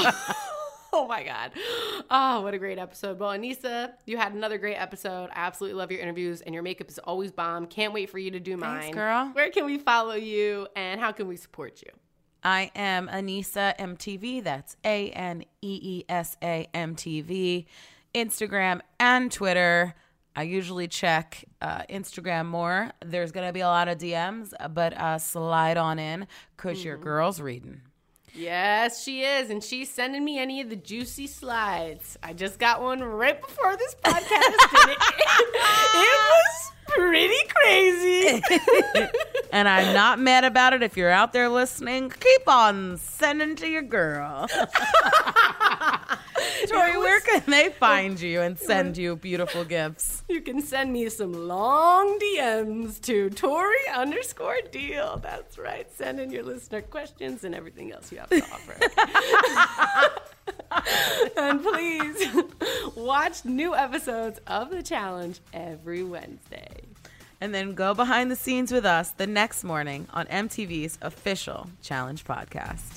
Oh my God. Oh, what a great episode. Well, Aneesa, you had another great episode. I absolutely love your interviews and your makeup is always bomb. Can't wait for you to do mine. Thanks, girl. Where can we follow you and how can we support you? I am Aneesa M T V. That's A N E E S A M T V. Instagram and Twitter. I usually check uh, Instagram more. There's going to be a lot of D Ms, but uh, slide on in because mm-hmm. your girl's reading. Yes, she is. And she's sending me any of the juicy slides. I just got one right before this podcast. And it, it was pretty crazy. And I'm not mad about it. If you're out there listening, keep on sending to your girl. Tori, where can they find you and send you beautiful gifts? You can send me some long D Ms to Tori underscore deal. That's right. Send in your listener questions and everything else you have to offer. And please watch new episodes of The Challenge every Wednesday. And then go behind the scenes with us the next morning on M T V's official Challenge podcast.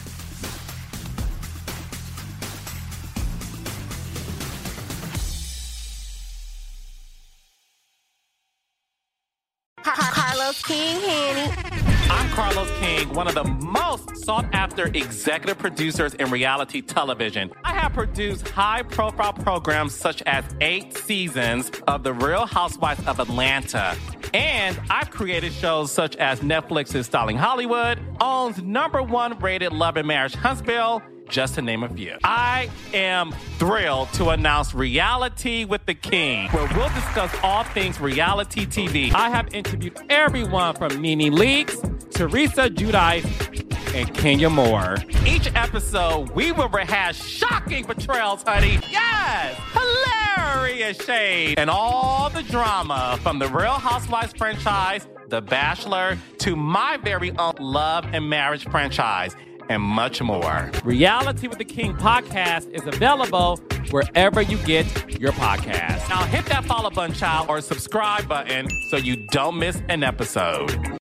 Carlos King Hanny. I'm Carlos King, one of the most sought-after executive producers in reality television. I have produced high-profile programs such as eight seasons of The Real Housewives of Atlanta. And I've created shows such as Netflix's Styling Hollywood, owns number one rated Love and Marriage Huntsville, just to name a few. I am thrilled to announce Reality with the King, where we'll discuss all things reality T V. I have interviewed everyone from Nene Leakes, Teresa Giudice, and Kenya Moore. Each episode, we will rehash shocking betrayals, honey. Yes! Hilarious shade and all the drama from the Real Housewives franchise, The Bachelor, to my very own Love and Marriage franchise, and much more. Reality with the King podcast is available wherever you get your podcast. Now hit that follow button, child, or subscribe button so you don't miss an episode.